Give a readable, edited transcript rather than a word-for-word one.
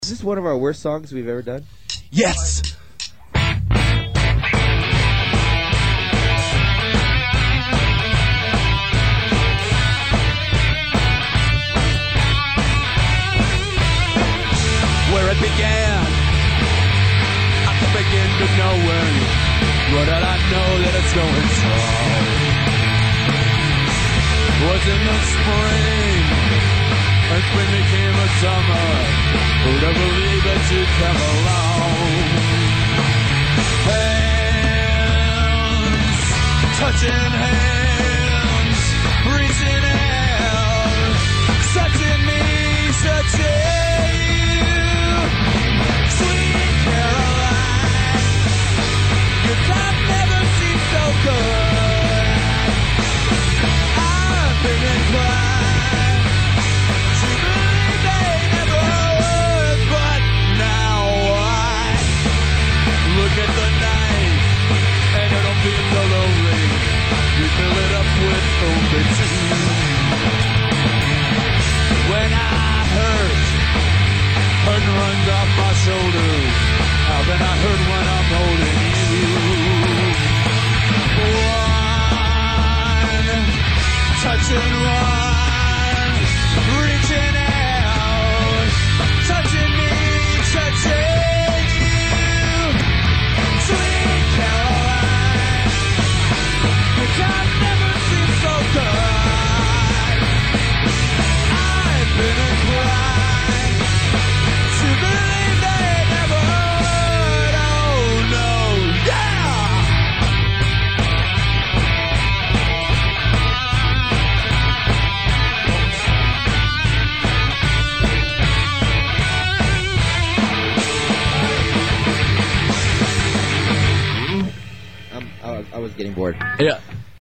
Is this one of our worst songs we've ever done? Yes! Where it began, I can begin to know when. But I know that it's going strong. Was in the spring, and spring became a summer. Who'd have believed that you'd come along? Hands, touching hands, reaching out, touching me, touching you. Sweet Caroline, your time never seemed so good. I've been inclined to believe they never would, but now I look at the night and I don't feel so lonely. We fill it up with only two. When I hurt runs off my shoulders, how can I hurt when I'm holding you? One, touching one, reaching out, touching me, touching you. Sweet Caroline, the time never seems so good. I've been inclined to believe they never would. Oh no, yeah! I was getting bored. Yeah.